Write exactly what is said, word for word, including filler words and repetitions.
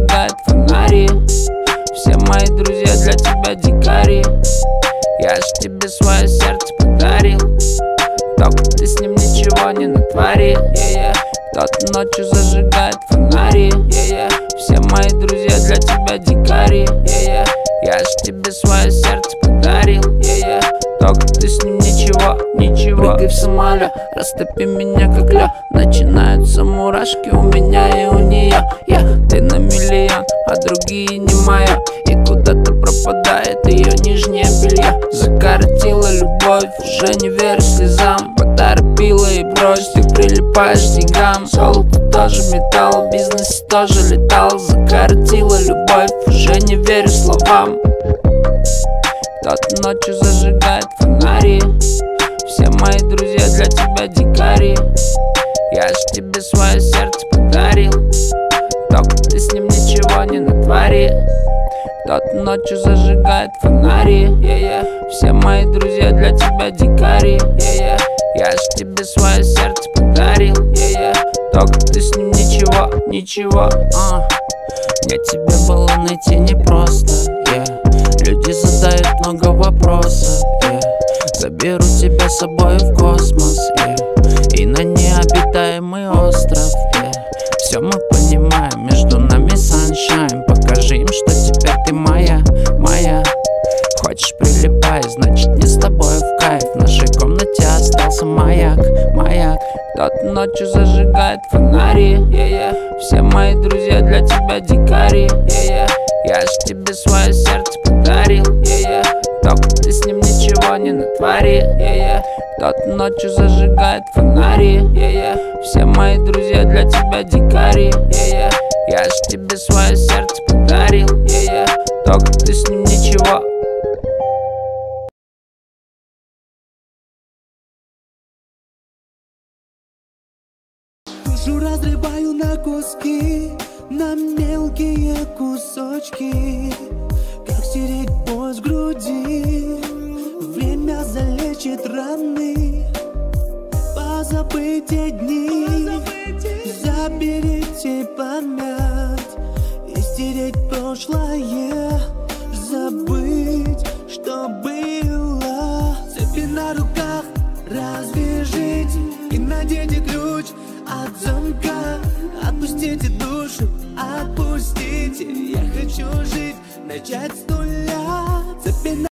зажигает фонари. Все мои друзья для тебя дикари. Я ж тебе свое сердце подарил, только ты с ним ничего не натворил. Yeah, yeah. Кто-то ночью зажигает фонари. Yeah, yeah. Все мои друзья для тебя дикари. Yeah, yeah. Я ж тебе свое сердце подарил. Yeah, yeah. Только ты с ним ничего, ничего. Прыгай в самолет, растопи меня как лед. Начинаются мурашки у меня и у нее. Yeah. Ты на миллион, а другие не моя. И куда-то пропадает ее нижнее белье. Закоротила любовь, уже не верю слезам. Поторопила и брось, ты прилипаешь к деньгам. Золото тоже металл, бизнес тоже летал. Закоротила любовь, уже не верю словам. Кто-то ночью зажигает фонари. Все мои друзья для тебя дикари. Я ж тебе свое сердце подарил, только ты с ним ничего не натворил. Кто-то ночью зажигает фонари. Yeah, yeah. Все мои друзья для тебя дикари. Yeah, yeah. Я ж тебе свое сердце подарил. Yeah, yeah. Только ты с ним ничего, ничего. uh. Мне тебя было найти непросто. Yeah. Люди задают много вопросов. Yeah. Заберу тебя с собой в космос. Yeah. И на необитаемый остров. Yeah. Все мы понимаем, между нами sunshine. Покажи им, что теперь ты моя, моя. Хочешь прилипай, значит не с тобой в кайф. В нашей комнате остался маяк, маяк. Кто-то ночью зажигает фонари. Yeah, yeah. Все мои друзья для тебя дикари. Yeah, yeah. Я ж тебе свое сердце подарил. Yeah, yeah. Только ты с ним ничего не натворил. Yeah, yeah. Кто-то ночью зажигает фонари. Yeah, yeah. Все мои друзья для тебя дикари. Yeah, yeah. Я ж тебе свое сердце подарил. Yeah, yeah. Только ты с ним ничего. Душу разрываю на куски, на мелкие кусочки. Как стереть боль с груди? Время залечит раны. Позабыть те дни, заберите память и стереть прошлое, забыть, что было. Цепи на руках развяжите и наденьте ключ от замка. Отпустите душу, отпустите. Я хочу жить, начать с нуля. Цепи на